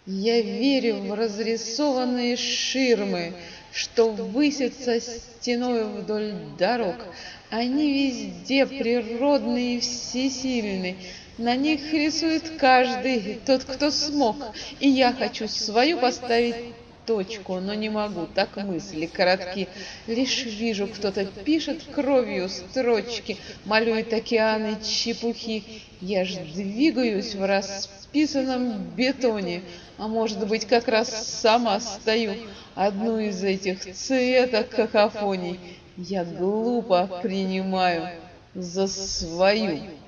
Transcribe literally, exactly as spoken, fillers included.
Я верю в разрисованные ширмы, что высятся стеною вдоль дорог. Они везде природные и всесильны. На них рисует каждый, тот, кто смог. И я хочу свою поставить точку, но не могу, так мысли коротки. Лишь вижу, кто-то пишет кровью строчки, малюет океаны чепухи. Я ж двигаюсь в расписанном бетоне, а может быть, как раз сама стою одну из этих цвета какофоний. Я глупо принимаю за свою.